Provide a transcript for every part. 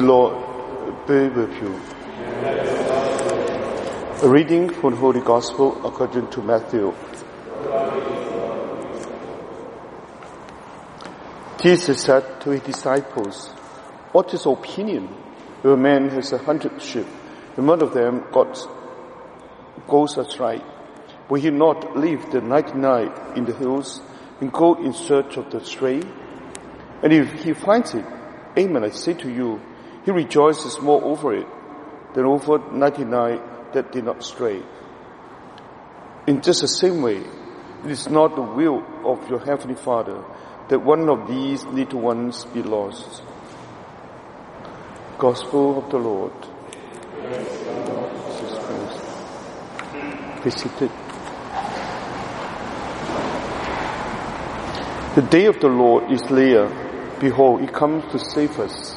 The Lord be with you. A reading from the Holy Gospel according to Matthew. Jesus said to his disciples, "What is opinion? If a man has 100 sheep, and one of them goes astray, will he not leave the 99 in the hills and go in search of the stray? And if he finds it, amen, I say to you, he rejoices more over it than over 99 that did not stray. In just the same way, it is not the will of your heavenly Father that one of these little ones be lost." Gospel of the Lord. Jesus Christ. Be seated. The day of the Lord is near. Behold, he comes to save us.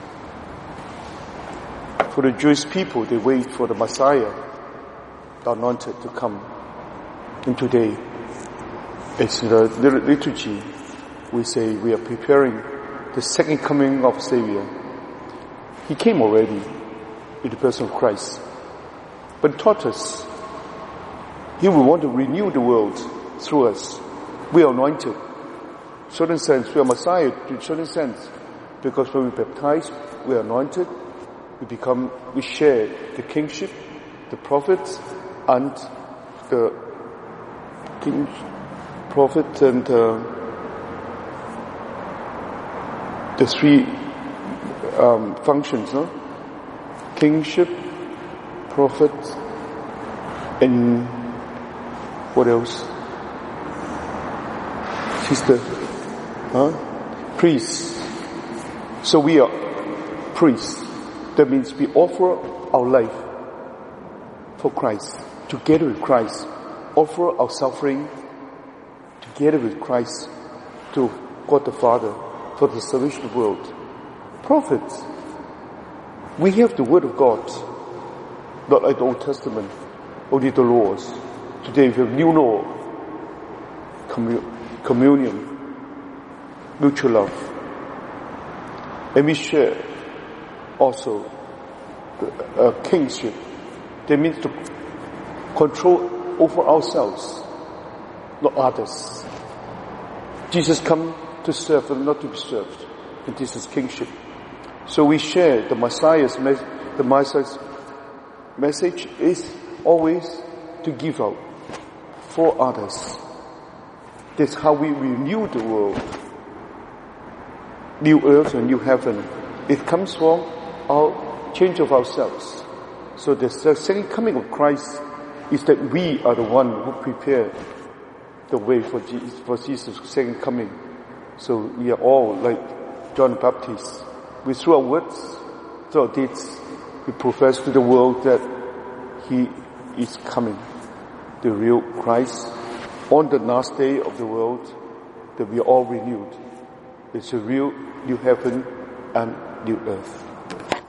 For the Jewish people, they wait for the Messiah, the anointed, to come. And today, it's the liturgy. We say we are preparing the second coming of Savior. He came already in the person of Christ, but taught us He will want to renew the world through us. We are anointed. In a certain sense, we are Messiah in a certain sense, because when we baptize, we are anointed. We share the kingship, the prophets, and the king, prophet, and the three functions, no? Kingship, prophet, and what else? Sister, priest. So we are priests. That means we offer our life for Christ, together with Christ. Offer our suffering together with Christ to God the Father for the salvation of the world. Prophets. We have the Word of God, not like the Old Testament, only the laws. Today we have new law, communion, mutual love. And we share also kingship. That means to control over ourselves, not others. Jesus come to serve and not to be served. And this is kingship. So we share the Messiah's message is always to give out for others. That's how we renew the world. New earth and new heaven. It comes from our change of ourselves. So the second coming of Christ is that we are the one who prepare the way for Jesus' second coming. So we are all like John the Baptist. We, through our words, through our deeds, we profess to the world that He is coming, the real Christ, on the last day of the world, that we are all renewed. It's a real new heaven and new earth.